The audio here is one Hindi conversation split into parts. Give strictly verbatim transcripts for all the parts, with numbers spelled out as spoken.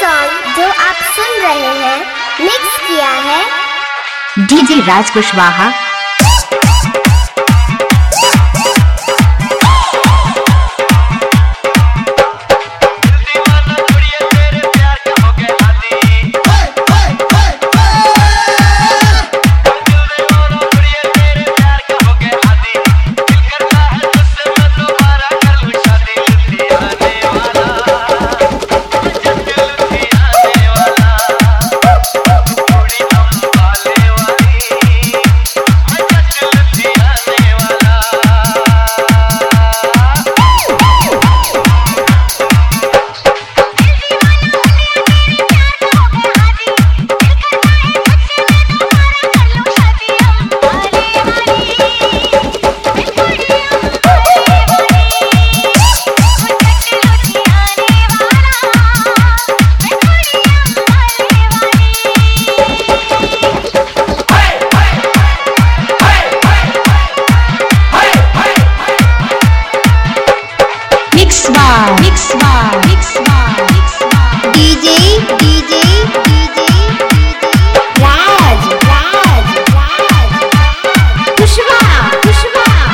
सॉन्ग जो आप सुन रहे हैं मिक्स किया है DJ Raj Kushwaha. DJ DJ DJ Raj Raj Raj Kushwaha Kushwaha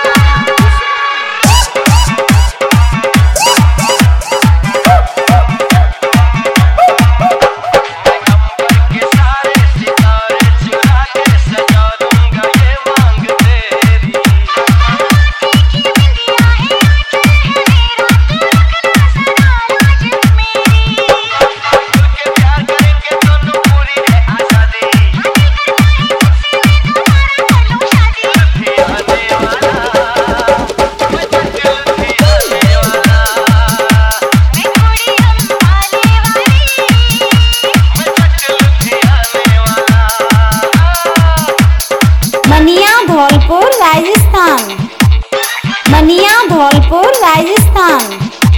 Dholpur Rajasthan Maniya Dholpur Rajasthan.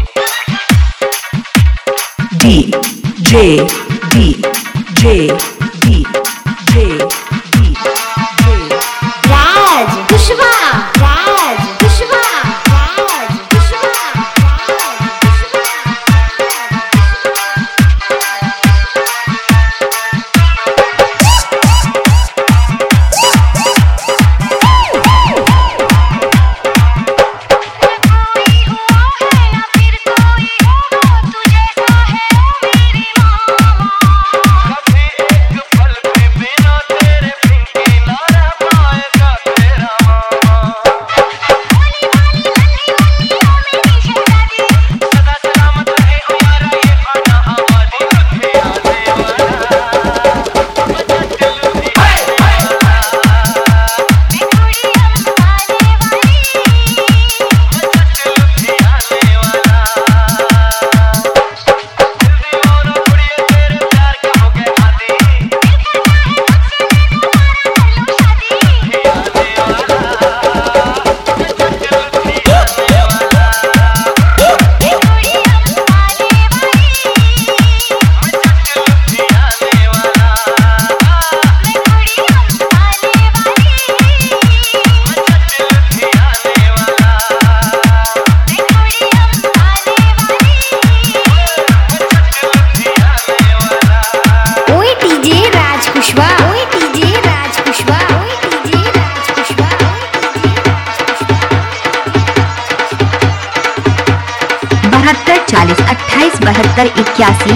D J D J D J D Raj Kushwaha Raj Kushwaha Raj Kushwaha बहत्तर चालीस अट्ठाईस बहत्तर इक्यासी।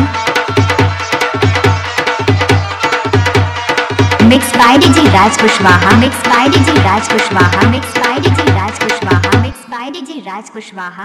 Mix by DJ Raj Kushwaha mix by DJ Raj Kushwaha mix by DJ Raj Kushwaha mix by DJ Raj Kushwaha.